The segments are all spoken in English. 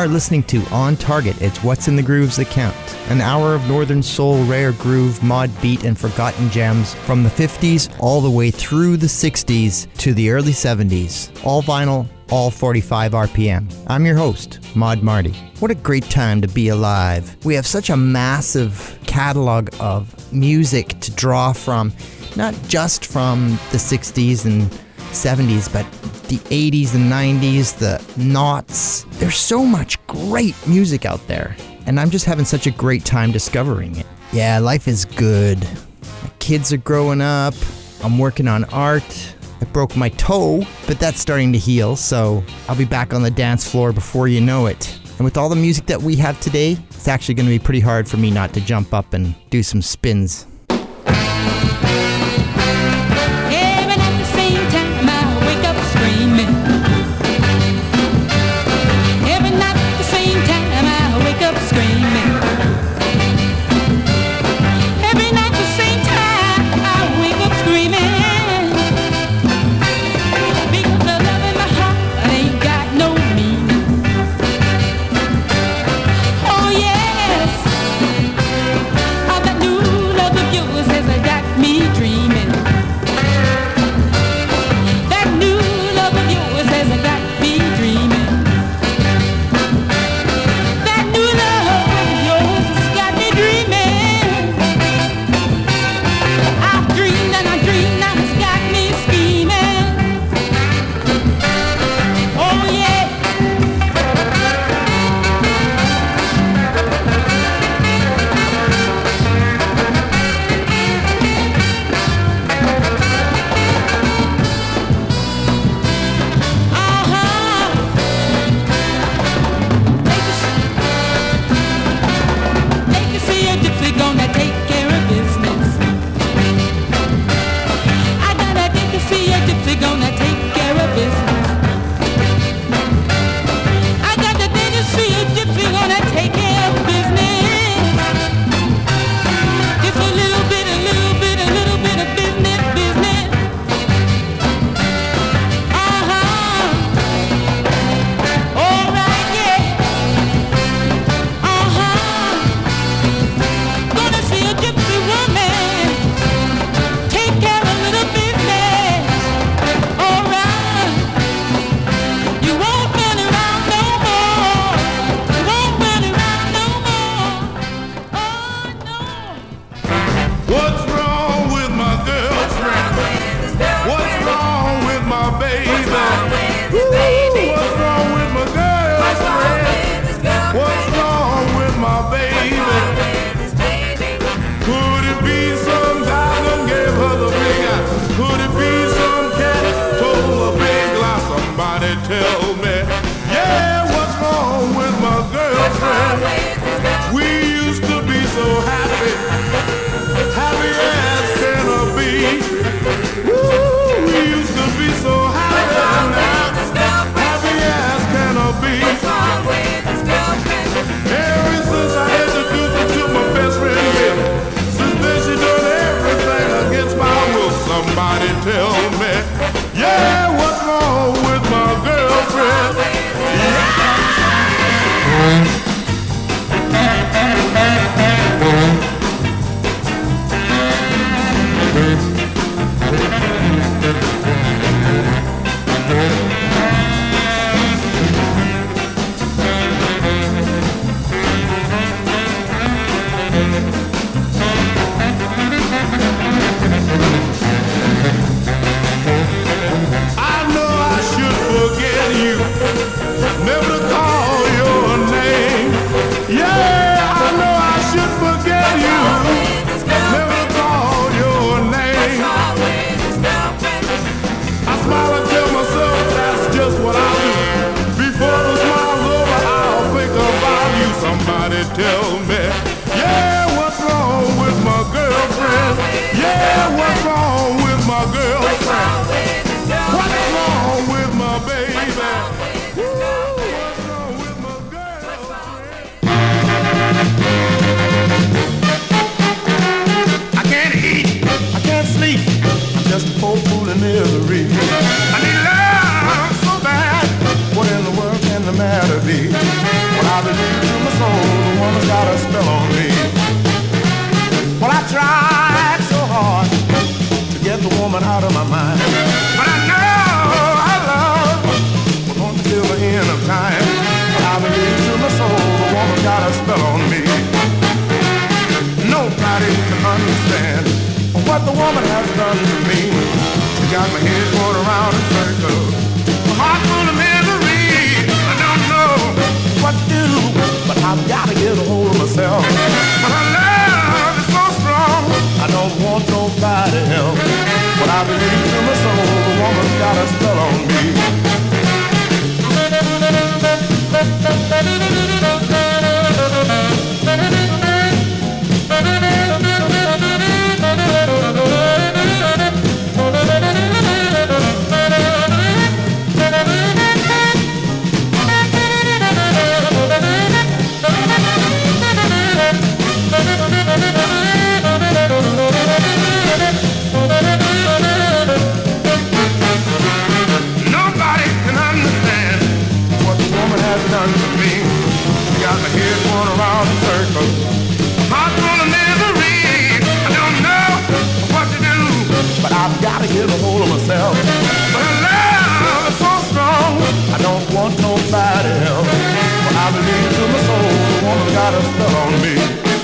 are listening to On Target. It's What's in the Grooves that count. An hour of northern soul, rare groove, mod beat, and forgotten gems from the 50s all the way through the 60s to the early 70s. All vinyl, all 45 RPM. I'm your host, Mod Marty. What a great time to be alive. We have such a massive catalog of music to draw from, not just from the 60s and 70s, but the 80s and 90s, the noughts. There's so much great music out there, and I'm just having such a great time discovering it. Yeah, life is good. My kids are growing up. I'm working on art. I broke my toe, but that's starting to heal, so I'll be back on the dance floor before you know it. And with all the music that we have today, it's actually going to be pretty hard for me not to jump up and do some spins. Misery. What in the world can the matter be? spell on me. Well, I tried so hard to get the woman out of my mind, but I know our love was going to till the end of time. But I believe to my soul the woman got a spell on me. Nobody can understand what the woman has done to me. She got my head going around in circles, my heart full of misery. I don't know what to do, but I've got to get a hold of myself. But her love is so strong, I don't want nobody else. But I believe to my soul the woman's got a spell on me. Nobody can understand what the woman has done to me. She got my head going around in circles, heart full of misery. I don't know what to do, but I've got to get a hold of myself. But her love is so strong, I don't want nobody else. But I believe to my soul the woman got a spell on me.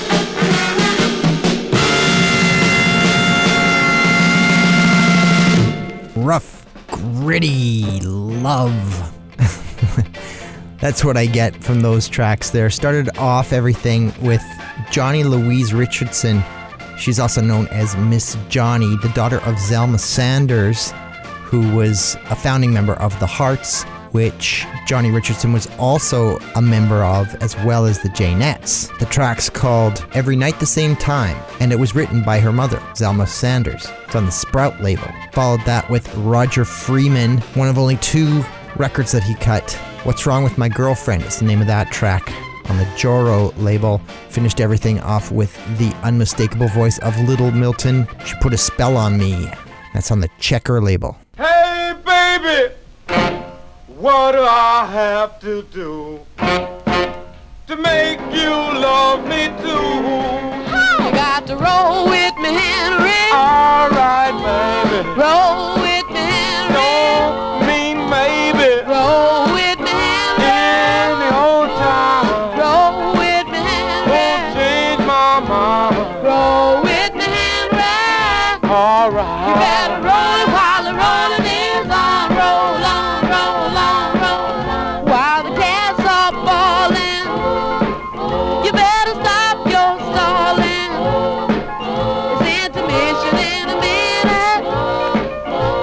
Rough, gritty love. That's what I get from those tracks there. Started off everything with Johnny Louise Richardson. She's also known as Miss Johnny, the daughter of Zelma Sanders, who was a founding member of the Hearts, which Johnny Richardson was also a member of, as well as the Janettes. The track's called Every Night the Same Time, and it was written by her mother, Zelma Sanders. It's on the Sprout label. Followed that with Roger Freeman, one of only 2 records that he cut. What's Wrong with My Girlfriend is the name of that track on the Joro label. Finished everything off with the unmistakable voice of Little Milton. She Put a Spell on Me. That's on the Checker label. Hey, baby, what do I have to do to make you love me too? You got to roll with me, Henry. All right, baby. Roll with me, Henry. Don't mean maybe. Roll with me, Henry. In the old time. Roll with me, Henry. Won't change my mind. Roll with me, Henry. All right. You better roll it while the rolling is on. Roll on, roll on, roll on. While the cats are falling, you better stop your stalling. It's intermission in a minute.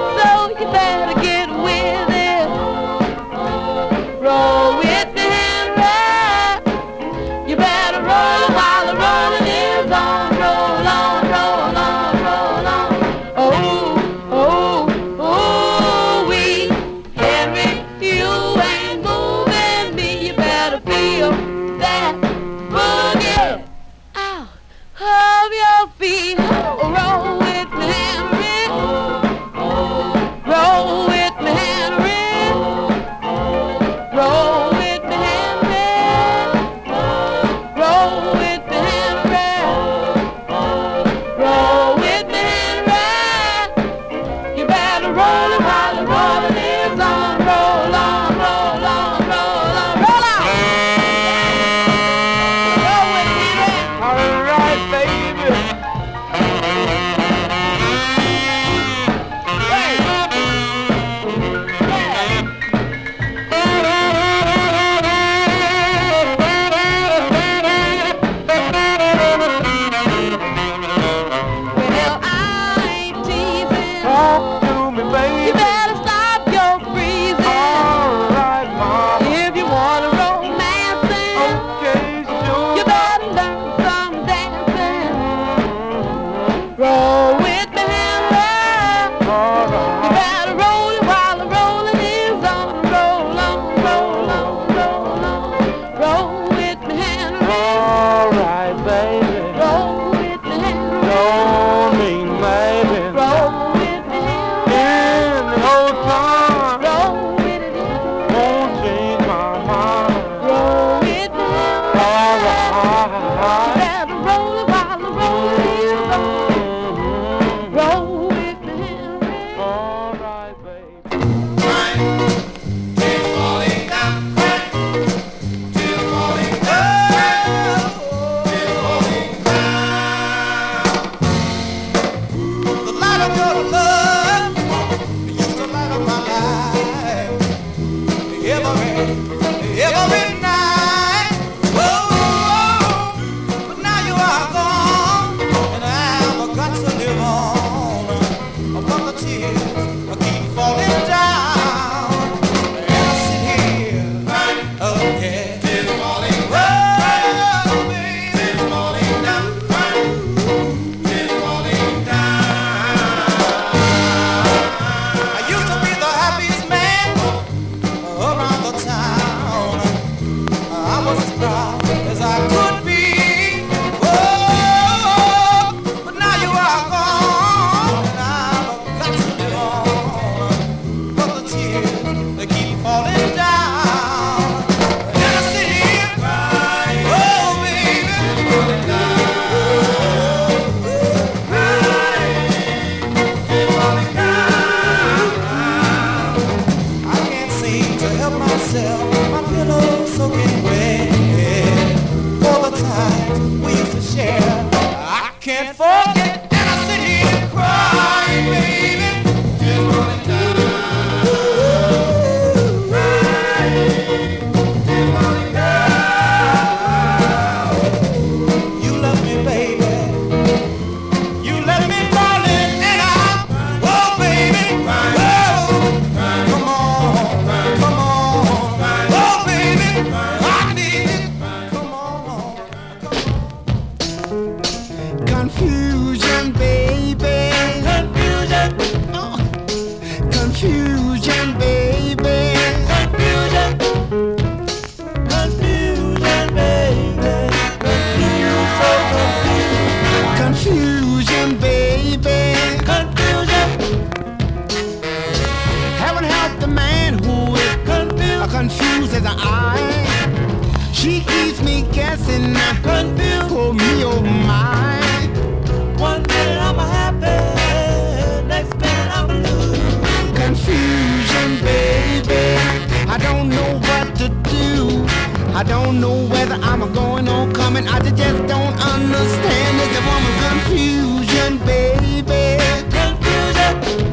me guessing, confused. Oh me, oh my. One minute I'm happy, next minute I'm blue. Confusion, baby. I don't know what to do. I don't know whether I'm going or coming. I just don't understand. It's a woman confusion, baby. Confusion.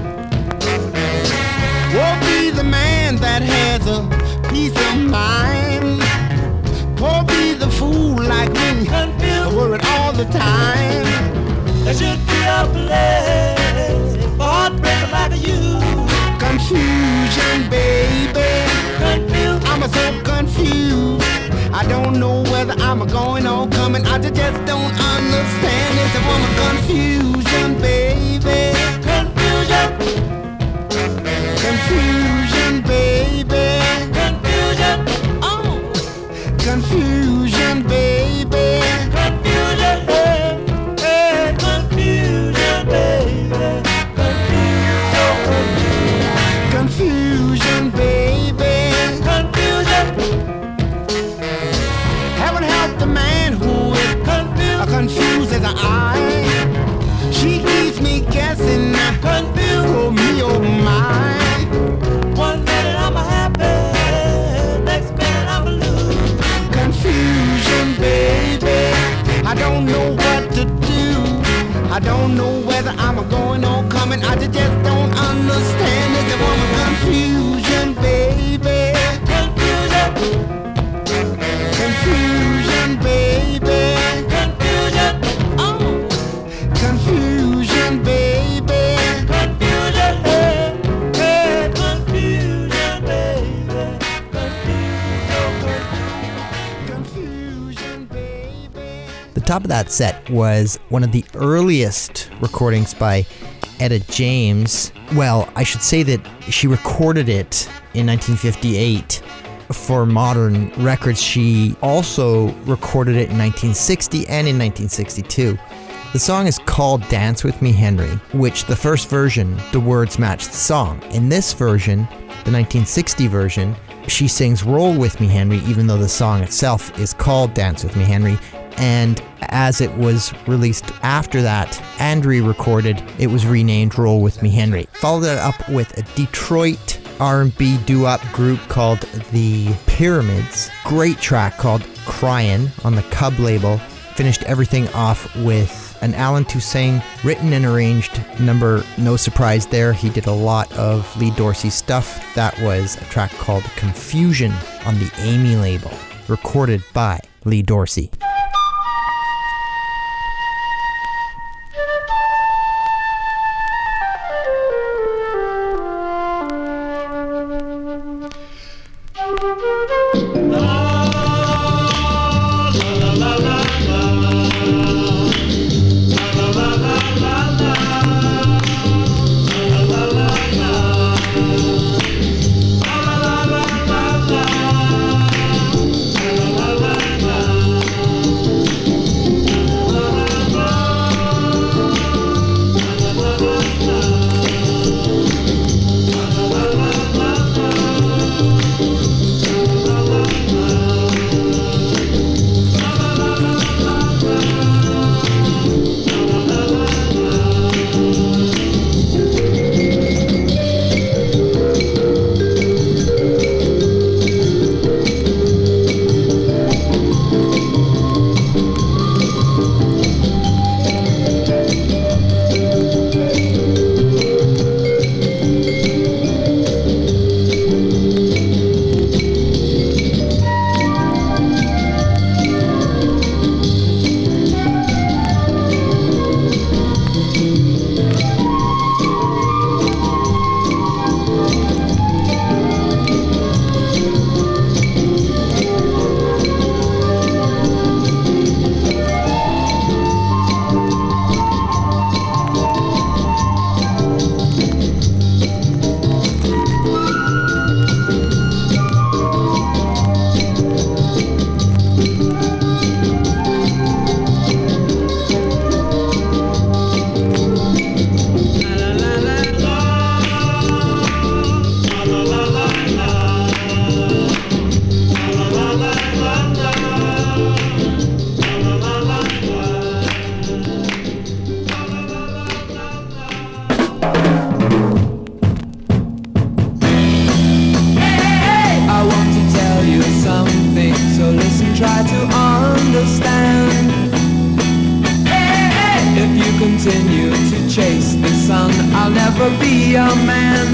Woe be the man that has a peace of mind. Woe be the fool like me, confused, worried all the time. There should be a place for heartbreaker like you. Confusion, baby. Confused. I'm so confused. I don't know whether I'm going or coming. I just don't understand. It's a woman confusion, baby. Confusion. Confusion, baby. Confusion. Oh. Confusion, baby. Confusion. Hey, hey, confusion, baby. Confusion, baby. Confusion. Heaven help the man who is confused as I. She keeps me guessing, confused. Oh me, oh my. One minute I'm happy, next minute I'm blue. Confusion, baby. I don't know what to do. I don't know whether I'm going or coming. I just don't understand. It's a woman confusion, baby. Confusion. Confusion, baby. Confusion. Oh. Confusion, baby. Confusion. Hey, hey, confusion, baby. Confusion, baby. The top of that set was one of the earliest recordings by Etta James. Well, I should say that she recorded it in 1958 for Modern Records. She also recorded it in 1960 and in 1962. The song is called Dance With Me Henry, which the first version, the words match the song. In this version, the 1960 version, she sings Roll With Me Henry, even though the song itself is called Dance With Me Henry. And as it was released after that and re-recorded, it was renamed Roll With Me Henry. Followed that up with a Detroit R&B doo-wop group called The Pyramids. Great track called Cryin' on the Cub label. Finished everything off with an Alan Toussaint written and arranged number. No surprise there, he did a lot of Lee Dorsey stuff. That was a track called Confusion on the Amy label, recorded by Lee Dorsey. never be a man.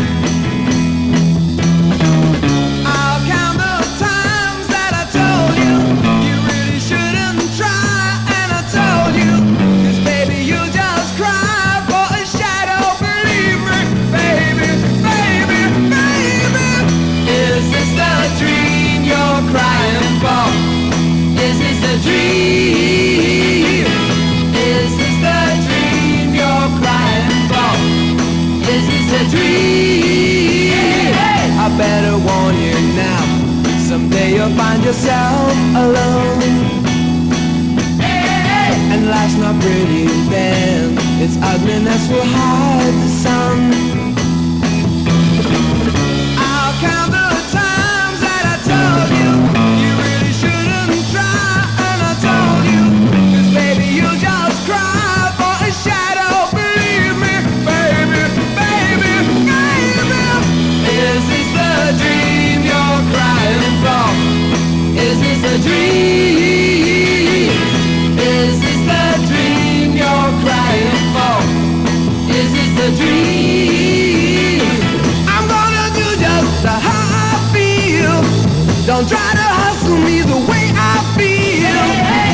I'll count the times that I told you you really shouldn't try, and I told you, 'cause baby you just cry for a shadow. Believe me, baby, baby, baby. Is this the dream you're crying for? Is this the dream? Is this the dream you're crying for? Is this the dream? I better warn you now, someday you'll find yourself alone. And life's not pretty then, its ugliness will hide the sun. I'll count the times that I told you you really shouldn't try, and I told you, 'cause baby you just cry for a shadow. Believe me, baby, baby, baby. Is this the dream you're crying for? Is this the dream? Is this the dream you're crying for? Is this the dream? I'm gonna do just how I feel. Don't try to hustle me the way I feel.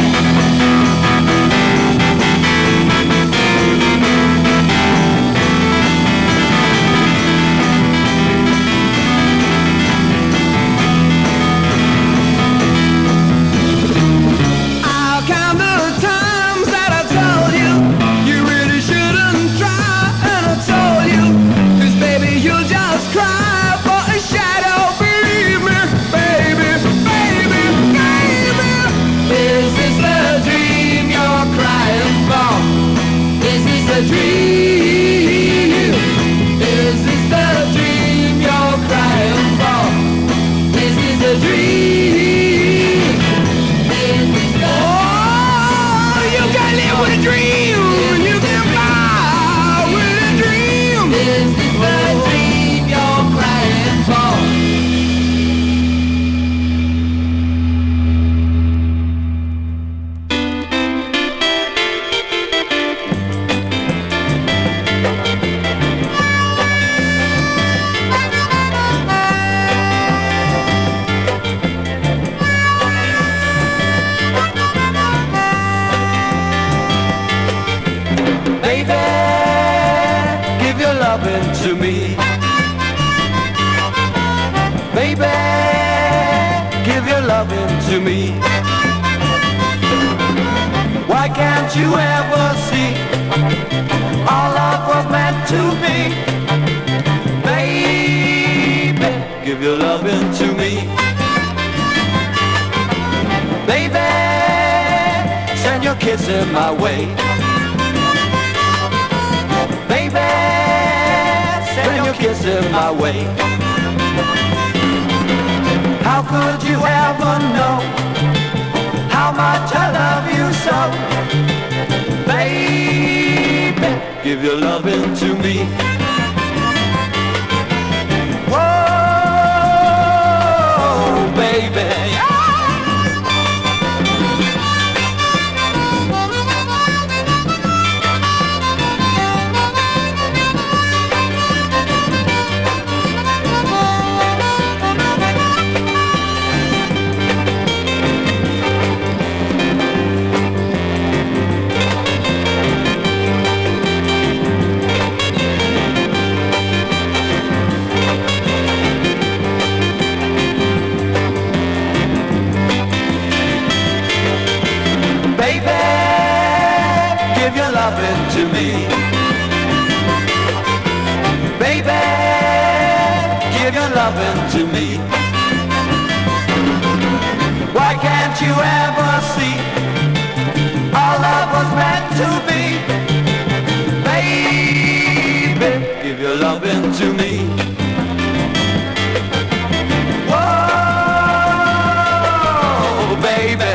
I'll count the times that I told you you really shouldn't try, and I told you, 'cause baby you'll just cry for a shadow. Believe me, baby, baby, baby. Is this the dream you're crying for? Is this the dream? Is this the dream you're crying for? Is this the dream? Is this the... Oh, you can live with a dream, you can buy with a dream. Is this the dream you're crying for? Baby, give your loving to me. Baby, give your loving to me. Why can't you ever see our love was meant to be? Baby, give your loving to me. Baby, send your kiss in my way. Baby, send your kiss in my way. How could you ever know how much I love you so? Baby, give your loving to me. Whoa, baby. Loving to me. Baby, give your loving to me. Why can't you ever see our love was meant to be? Baby, give your loving to me. Whoa, baby.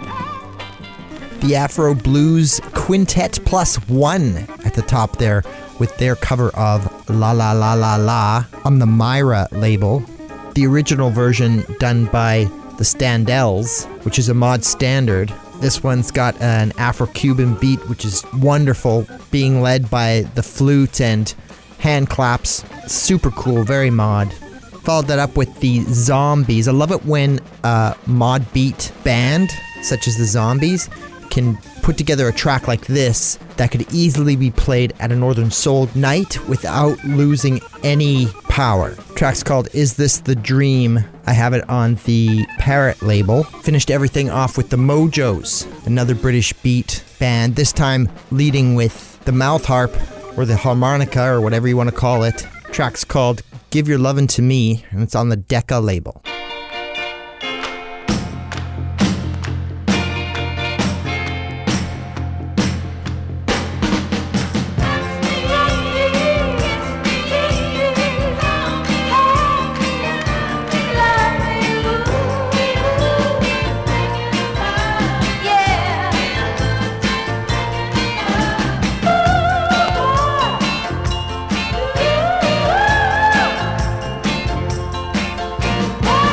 The Afro Blues Quintet +1 at the top there with their cover of La La La La La on the Myra label. The original version done by the Standells, which is a mod standard. This one's got an Afro-Cuban beat, which is wonderful, being led by the flute and hand claps. Super cool, very mod. Followed that up with the Zombies. I love it when a mod beat band, such as the Zombies, can put together a track like this that could easily be played at a Northern Soul night without losing any power. The track's called Is This the Dream? I have it on the Parrot label. Finished everything off with the Mojos, another British beat band, this time leading with the mouth harp or the harmonica or whatever you want to call it. The track's called Give Your Lovin' to Me, and it's on the Decca label. Oh,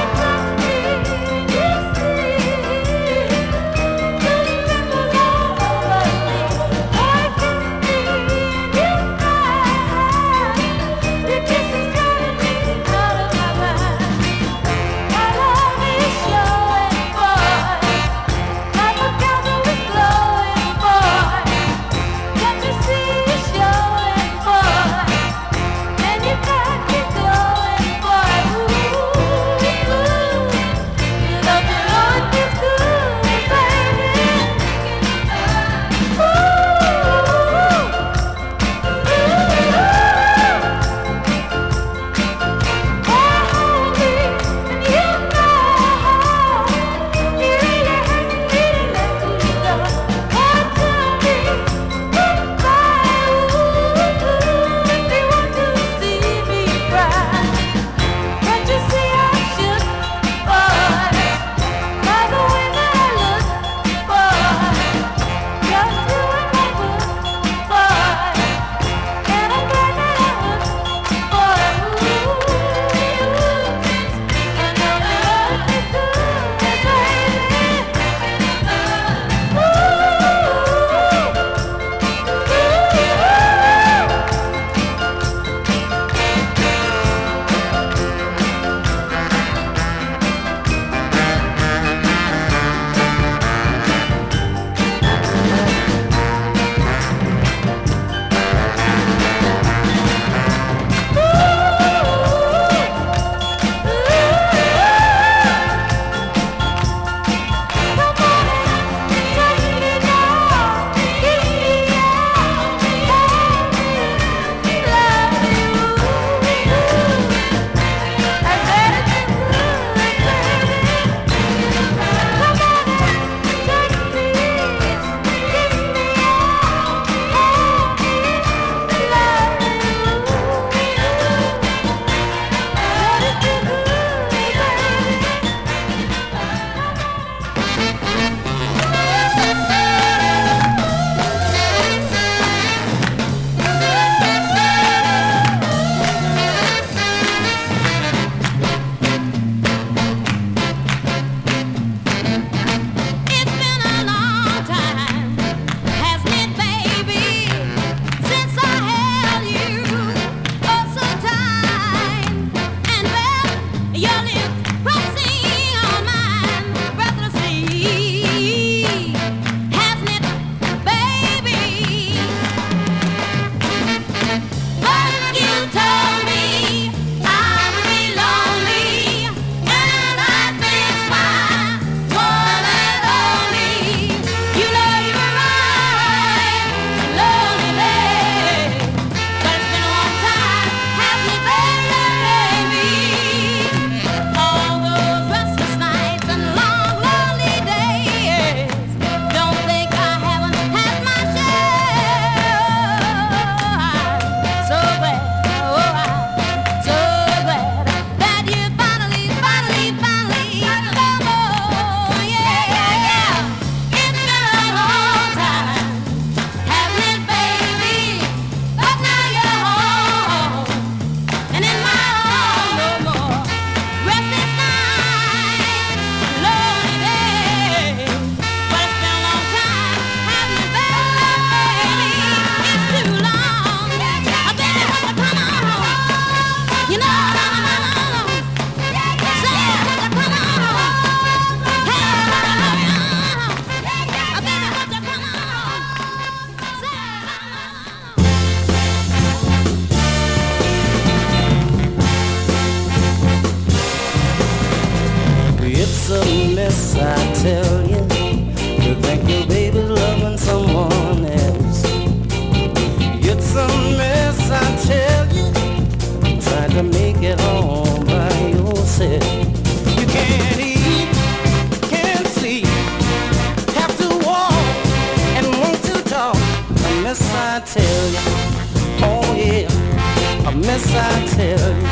I tell you. Oh yeah, a mess I tell you.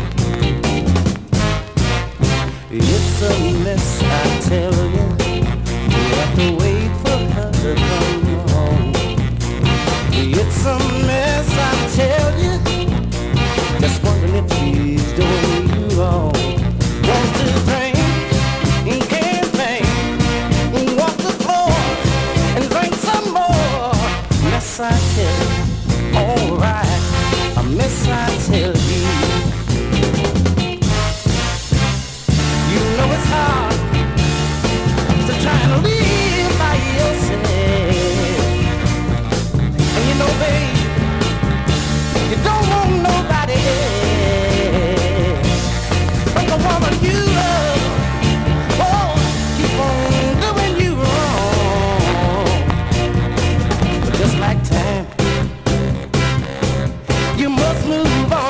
It's a mess I tell you. You have to wait for her to come home. It's a mess I tell you. Just wondering if she's doing you wrong. Wants to drink, can't think, walk the floor and drink some more. Mess I tell you, alright, a mess I tell you. You know it's hard to try and live by yourself. And you know, babe, you don't want nobody else but the woman you love. Oh, keep on doing you wrong. But just like time, you must move on.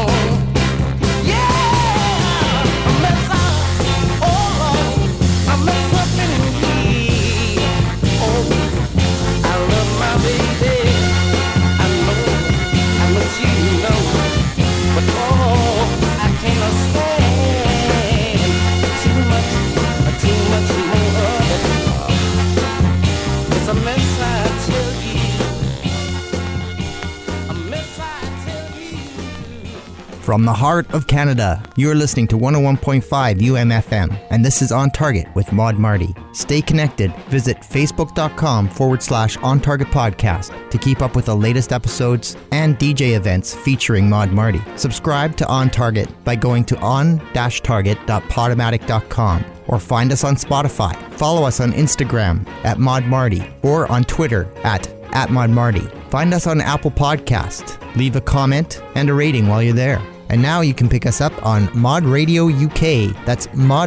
Yeah, a mess up, oh Lord, a mess up in me. Oh, I love my baby. I know you know, but oh, I can't stand too much more of it. It's a mess I tell you, a mess I tell you. From the heart of Canada, you're listening to 101.5 UMFM, and this is On Target with Maud Marty. Stay connected. Visit facebook.com/On Target Podcast to keep up with the latest episodes and DJ events featuring Maud Marty. Subscribe to On Target by going to on-target.podomatic.com or find us on Spotify. Follow us on Instagram at Maud Marty or on Twitter at Maud Marty. Find us on Apple Podcast. Leave a comment and a rating while you're there. And now you can pick us up on Mod Radio UK. That's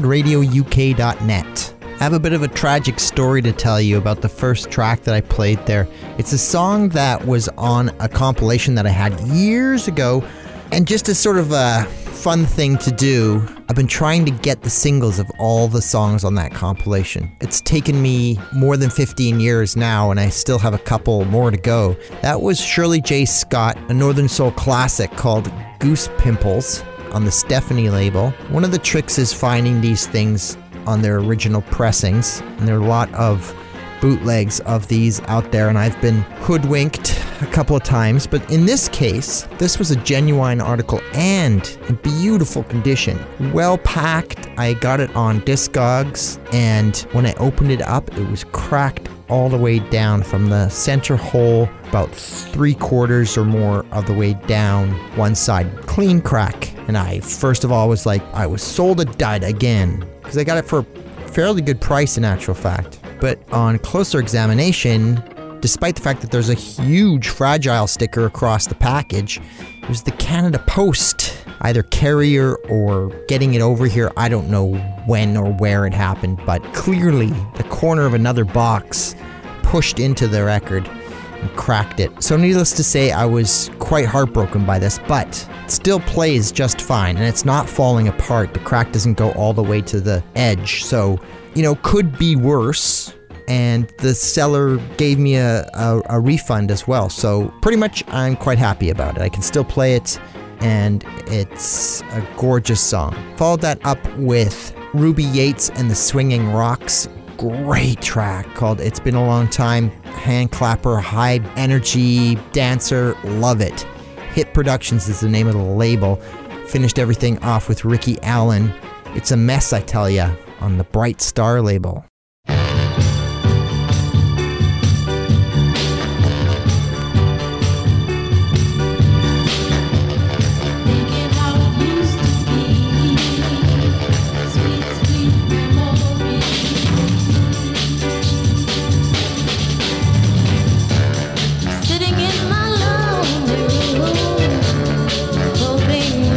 modradiouk.net. I have a bit of a tragic story to tell you about the first track that I played there. It's a song that was on a compilation that I had years ago. And just as sort of a fun thing to do, I've been trying to get the singles of all the songs on that compilation. It's taken me more than 15 years now, and I still have a couple more to go. That was Shirley J. Scott, a Northern Soul classic called Goose Pimples on the Stephanie label. One of the tricks is finding these things on their original pressings, and there are a lot of bootlegs of these out there, and I've been hoodwinked a couple of times, but in this case, this was a genuine article and in beautiful condition. Well packed. I got it on Discogs, and when I opened it up, it was cracked all the way down from the center hole, about 3/4 or more of the way down one side. Clean crack. And I, first of all, was like, I was sold a dud again, because I got it for a fairly good price in actual fact. But on closer examination, despite the fact that there's a huge fragile sticker across the package, it was the Canada Post, either carrier or getting it over here. I don't know when or where it happened, but clearly the corner of another box pushed into the record and cracked it. So needless to say, I was quite heartbroken by this, but it still plays just fine, and it's not falling apart. The crack doesn't go all the way to the edge, so, you know, could be worse. And the seller gave me a refund as well. So pretty much I'm quite happy about it. I can still play it, and it's a gorgeous song. Followed that up with Ruby Yates and the Swinging Rocks. Great track called It's Been a Long Time. Hand clapper, high energy dancer. Love it. Hit Productions is the name of the label. Finished everything off with Ricky Allen. It's a mess, I tell ya, on the Bright Star label.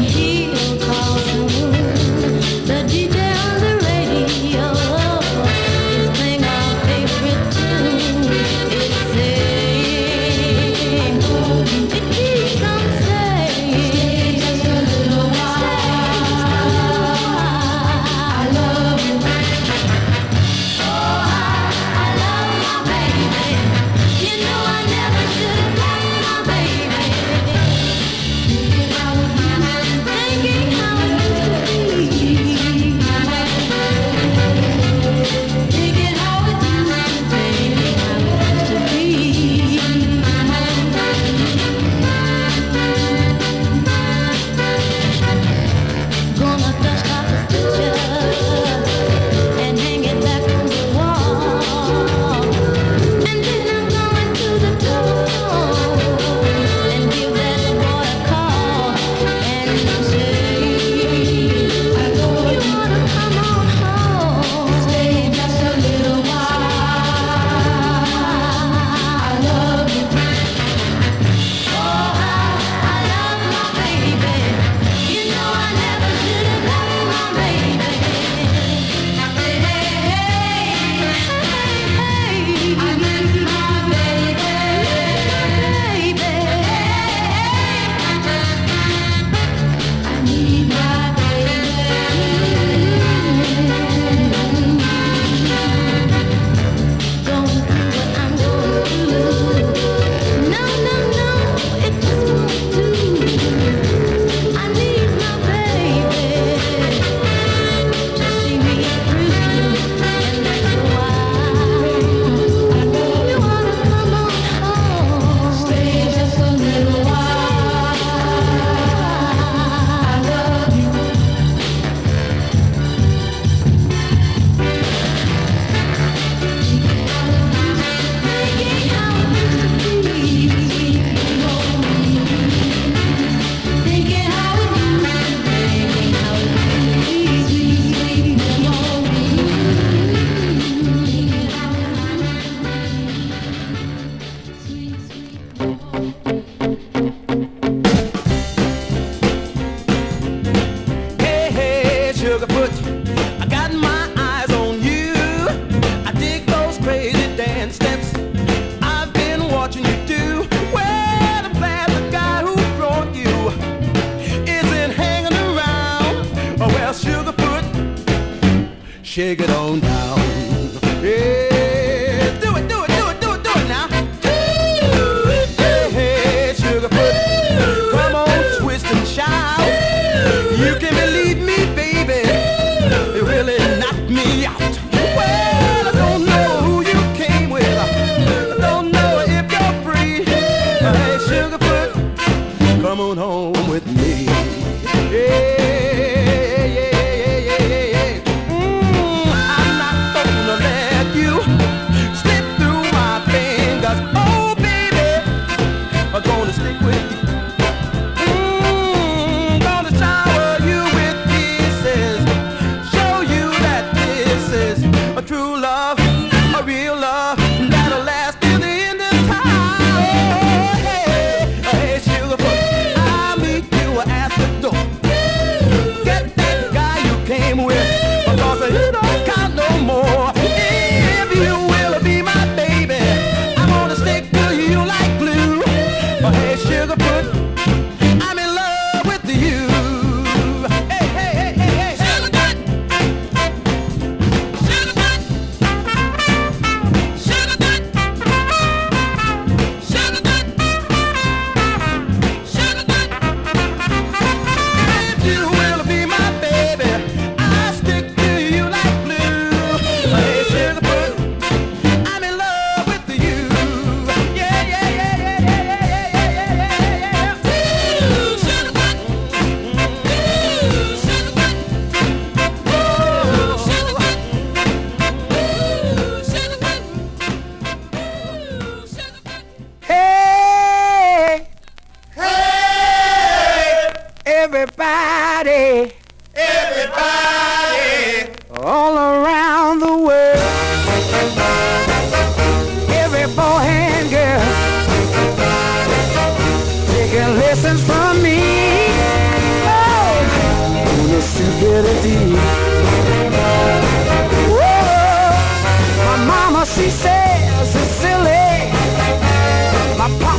The DJ on the radio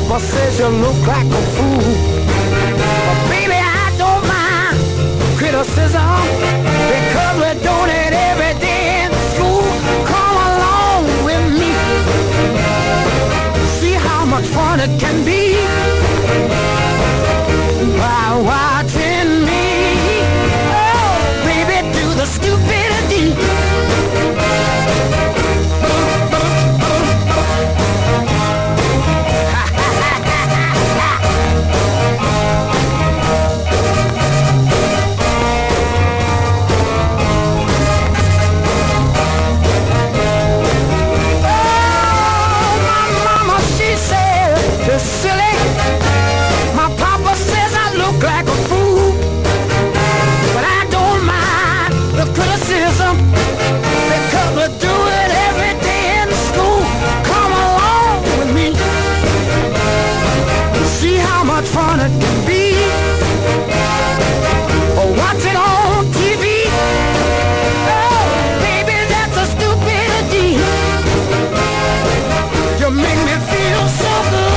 Papa says you look like a fool. But baby, I don't mind criticism because we're doing it every day in school. Come along with me, see how much fun it can be by watching me. Oh, baby, do the stupidity. Silly. My papa says I look like a fool, but I don't mind the criticism because we do it every day in school. Come along with me, see how much fun it can be, or watch it on TV. Oh, baby, that's a stupidity. You make me feel so good.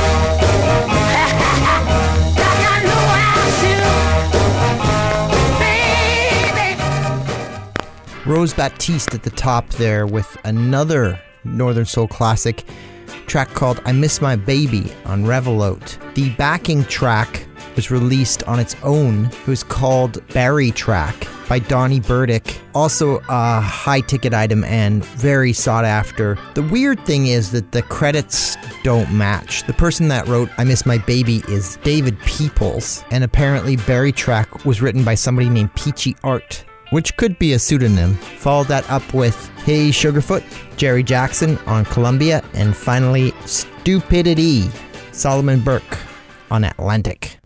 Rose Baptiste at the top there with another Northern Soul classic track called I Miss My Baby on Revelote. The backing track was released on its own. It was called Barry Track by Donnie Burdick. Also a high ticket item and very sought after. The weird thing is that the credits don't match. The person that wrote I Miss My Baby is David Peoples, and apparently Barry Track was written by somebody named Peachy Art, which could be a pseudonym. Followed that up with Hey Sugarfoot, Jerry Jackson on Columbia, and finally Stupidity, Solomon Burke on Atlantic.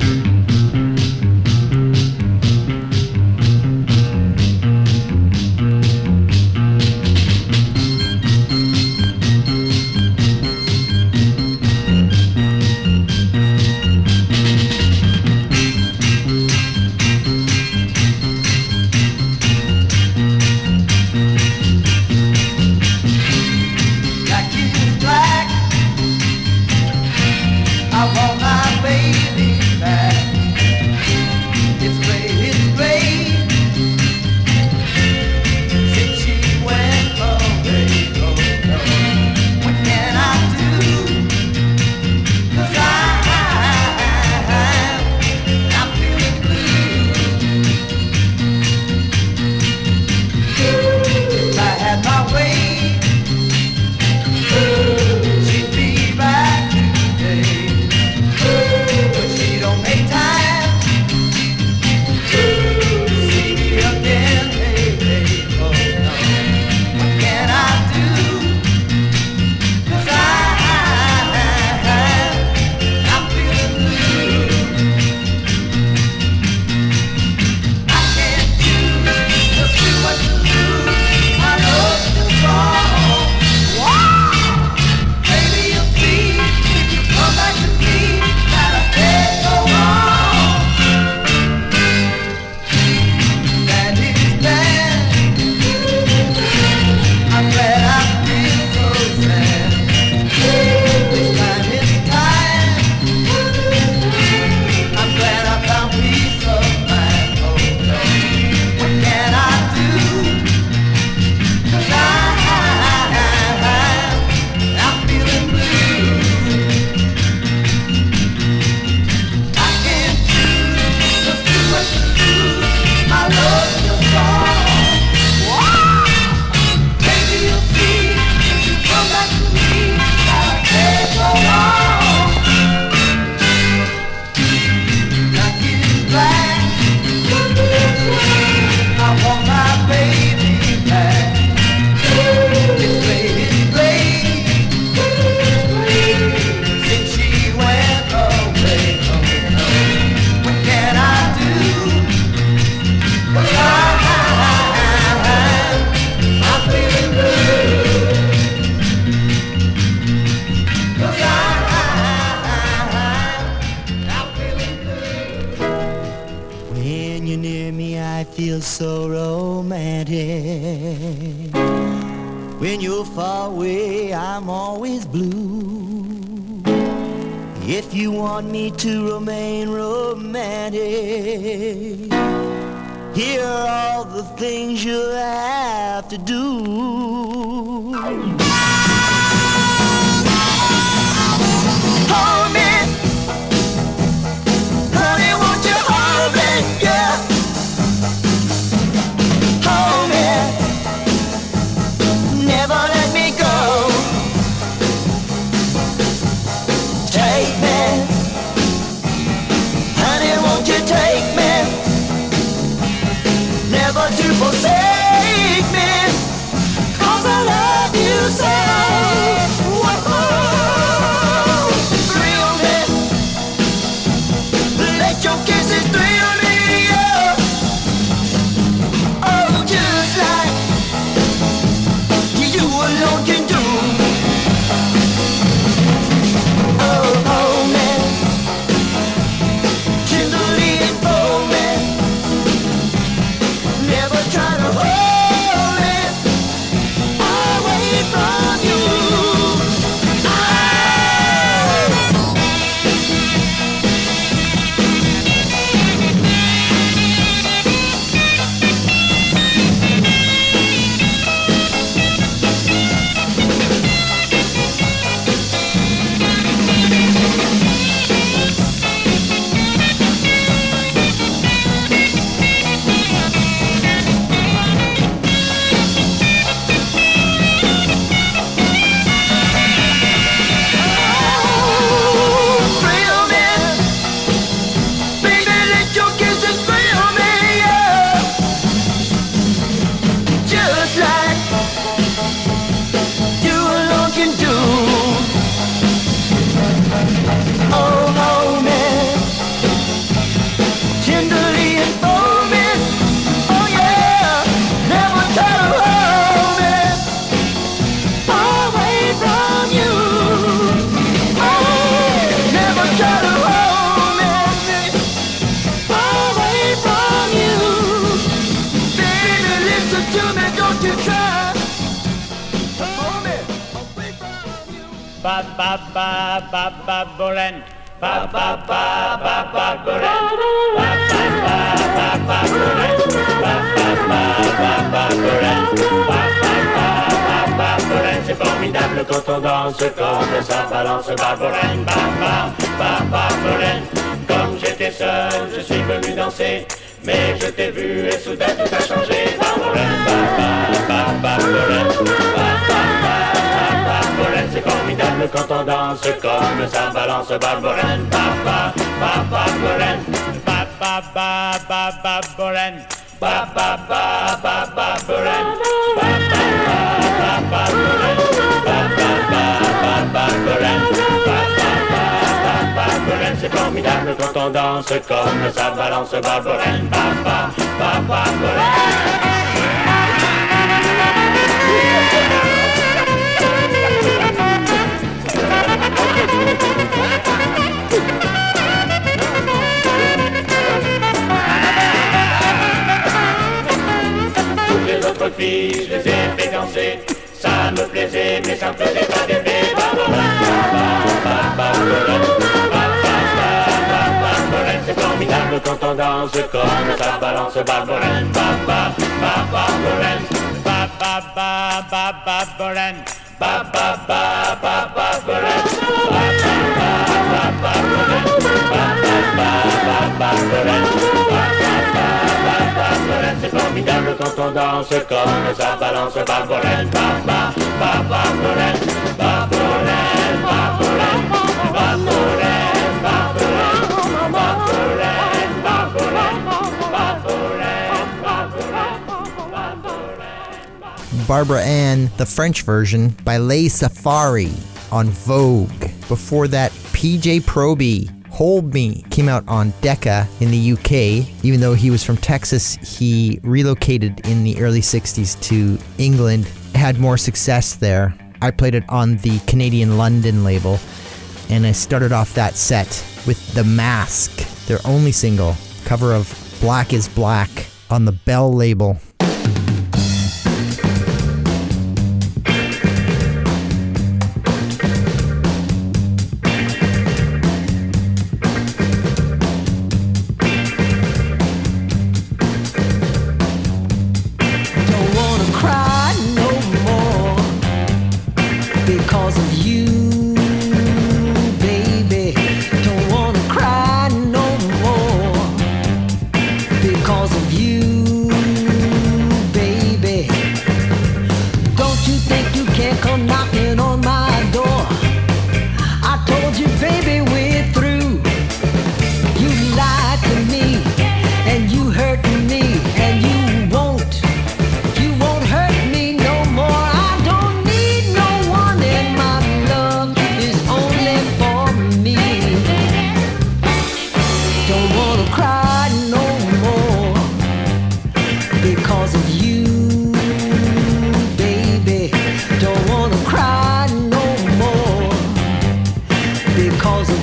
I want my baby back. feel so romantic. When you're far away, I'm always blue. If you want me to remain romantic, here are all the things you'll have to do. Hold me, honey, won't you hold me, yeah. Hold me, never let me go. Take me, honey, won't you take me, never to forsake me, 'cause I love you so. Whoa. Thrill me, let your kisses thrill me, yeah. Oh, just like you alone can do. Oh, hold me, tenderly enfold me, never try to hold me away from you. Thrill me, baby, let your kisses thrill me, yeah. Just like you alone can do. Oh, hold me, tenderly enfold me. Oh yeah, never try to hold me away from you. Oh, never try to hold me away from you. Baby, listen to me, don't you try to hold me away from you. Ba ba ba ba ba bolen. Ba ba ba ba ba bolen. Ba ba ba ba ba bolen. Ba ba ba ba ba bolen. Ba ba ba ba ba bolen. C'est formidable quand on danse comme ça balance ba bolen. Ba ba ba ba bolen. Comme j'étais seul, je suis venu danser. Mais je t'ai vu et soudain tout a changé. Ba bolen. Ba ba ba ba bolen. Ba ba ba ba bolen. C'est formidable quand on danse comme ça balance barbolen. Ba ba ba ba bolen. Ba ba ba ba ba bolen. Ba ba ba ba ba bolen. Ba ba ba ba ba bolen. Ba ba ba ba ba bolen. Ba ba ba ba ba bolen. C'est formidable quand on danse comme ça balance barbolen. Ba ba ba ba bolen. Toutes les autres filles, je les ai fait danser. Ça me plaisait, mais ça me faisait pas d'effet. C'est formidable quand on danse comme ça balance barbolen. Ba ba ba ba bolen. Ba ba ba ba ba bolen. Ba ba ba ba ba bolen. Ba ba ba ba ba bolen. Ba ba ba ba ba bolen. Ba ba ba ba ba bolen. C'est formidable quand on danse comme ça balance barbolen. Ba ba ba ba bolen. Ba bolen, ba bolen, ba bolen, ba bolen, ba bolen, ba bolen, ba bolen, ba bolen. Barbara Ann, the French version by Les Safari on Vogue. Before that, PJ Proby, Hold Me, came out on Decca in the UK. Even though he was from Texas, he relocated in the early 60s to England, had more success there. I played it on the Canadian London label, and I started off that set with The Mask, their only single, cover of Black is Black on the Bell label.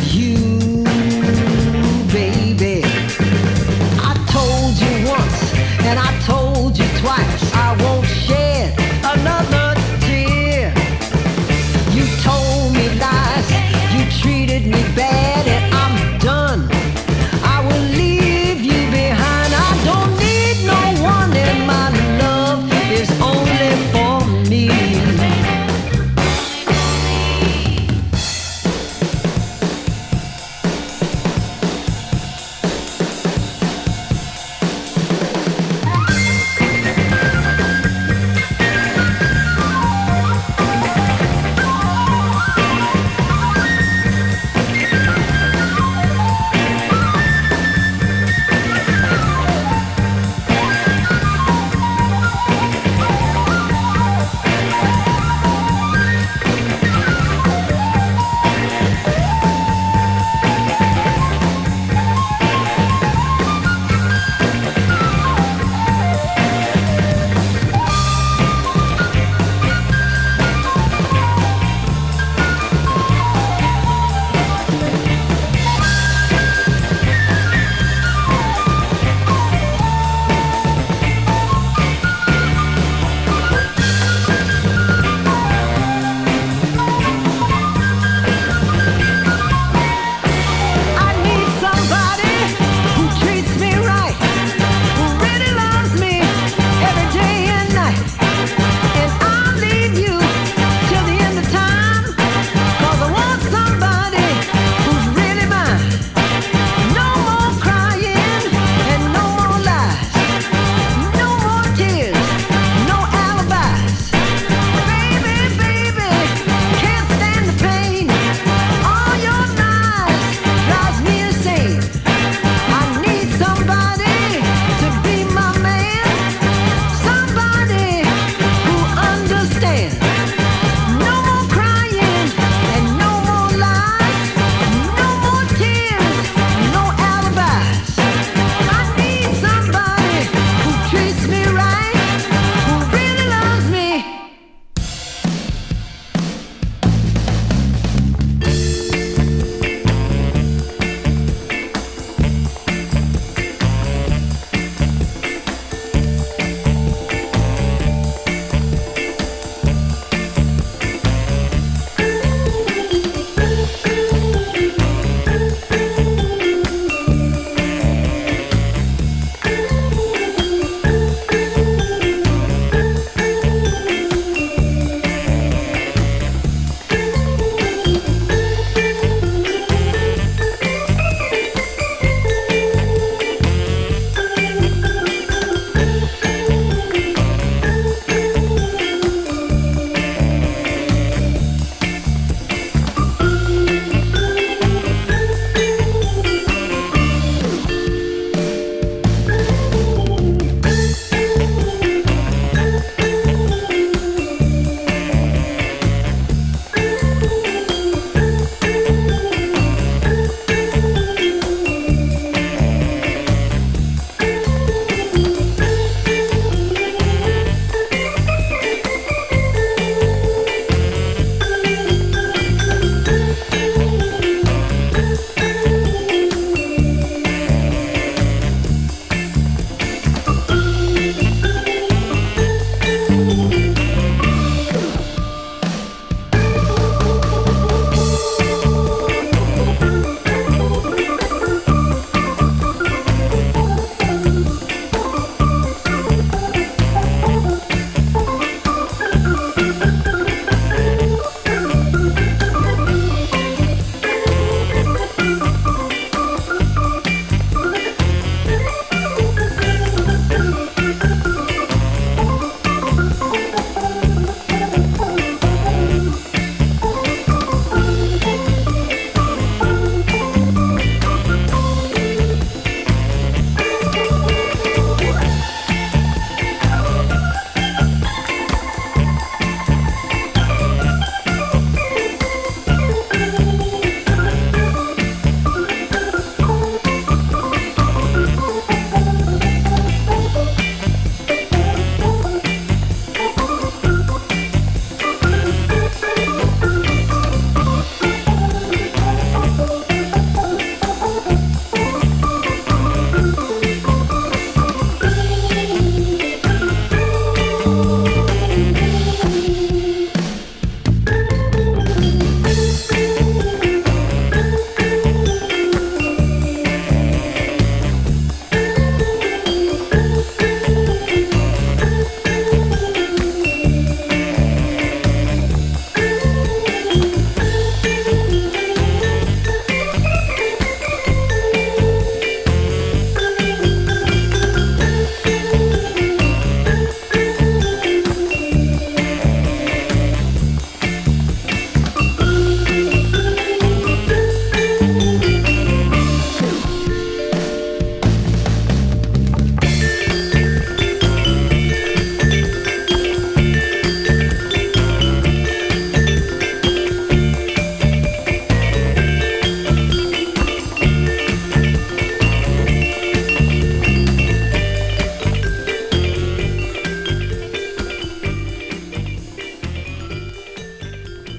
you, baby. I told you once and I told you twice, I won't shed another tear. You told me lies, you treated me bad, and I'm done. I will leave you behind. I don't need no one, and my love is only for me.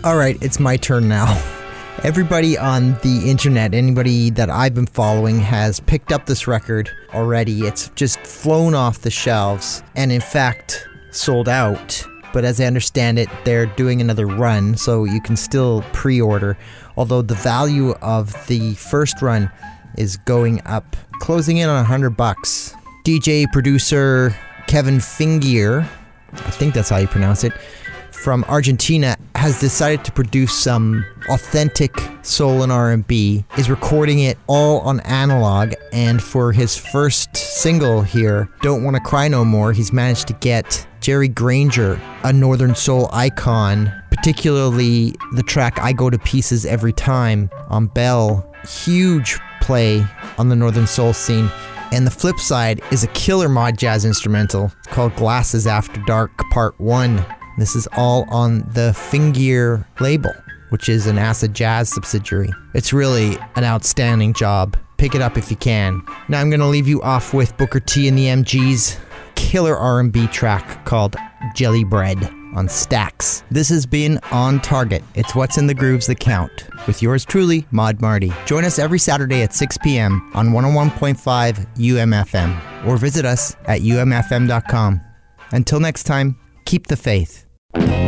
All right, it's my turn now. Everybody on the internet, anybody that I've been following, has picked up this record already. It's just flown off the shelves and, in fact, sold out. But as I understand it, they're doing another run, so you can still pre-order. Although the value of the first run is going up, closing in on $100. DJ producer Kevin Fingier, I think that's how you pronounce it, from Argentina, has decided to produce some authentic soul and R&B, is recording it all on analog, and for his first single here, Don't Wanna Cry No More, he's managed to get Jerry Granger, a Northern Soul icon, particularly the track I Go to Pieces Every Time on Bell, huge play on the Northern Soul scene. And the flip side is a killer mod jazz instrumental called Glasses After Dark Part 1. This is all on the Fingier label, which is an acid jazz subsidiary. It's really an outstanding job. Pick it up if you can. Now I'm going to leave you off with Booker T and the MG's killer R&B track called Jelly Bread on Stax. This has been On Target. It's what's in the grooves that count. With yours truly, Mod Marty. Join us every Saturday at 6 p.m. on 101.5 UMFM, or visit us at umfm.com. Until next time, keep the faith.